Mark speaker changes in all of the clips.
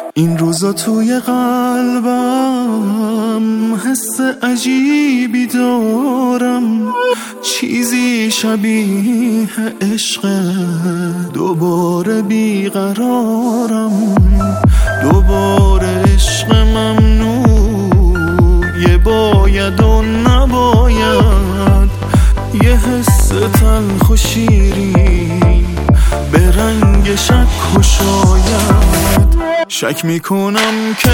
Speaker 1: این روزا توی قلبم حس عجیبی دارم، چیزی شبیه عشق، دوباره بیقرارم، دوباره عشق ممنوع، یه باید و نباید، یه حس تلخ و شیرین به رنگ شک و شاید. شک میکنم که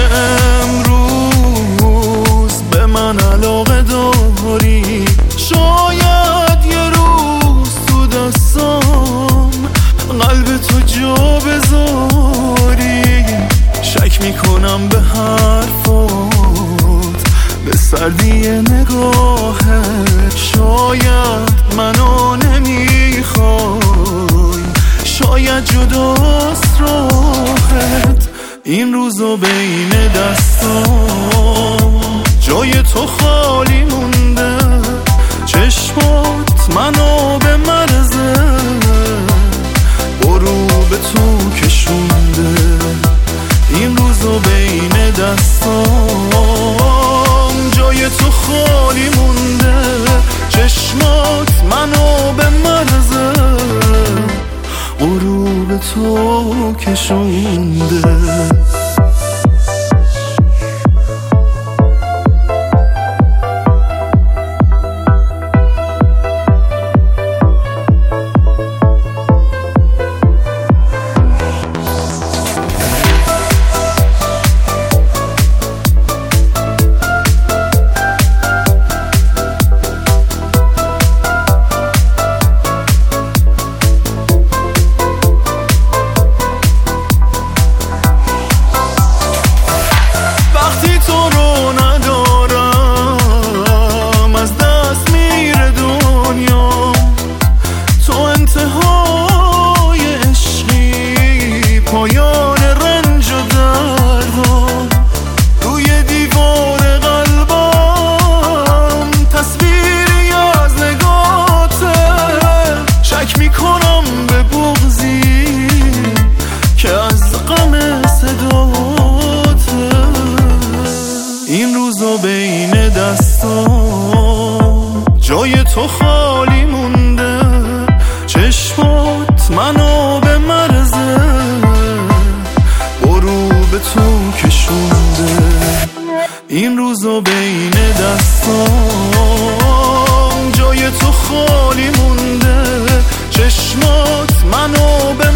Speaker 1: امروز به من علاقه داری، شاید یه روز تو دستام قلب تو جا بذاری. شک میکنم به حرفات، به سردی نگاهت، شاید منو نمیخوای، شاید جداست راحت. این روزا بین دستام جای تو خالی مونده، چشمات منو به مرزه غروب تو کشونده. این روزا بین دستام جای تو خالی مونده، چشمات منو به مرزه غروب تو کشونده. پایان رنج و دردم روی دیوار قلبم، تصویری از نگاته. شک میکنم به بغضی که از غم صداته. این روزا بین دستام جای تو خالی مونده، چشمات منو به مرزه غروب تو کشونده. این روزا بین دستام جای تو خالی مونده، چشمات منو به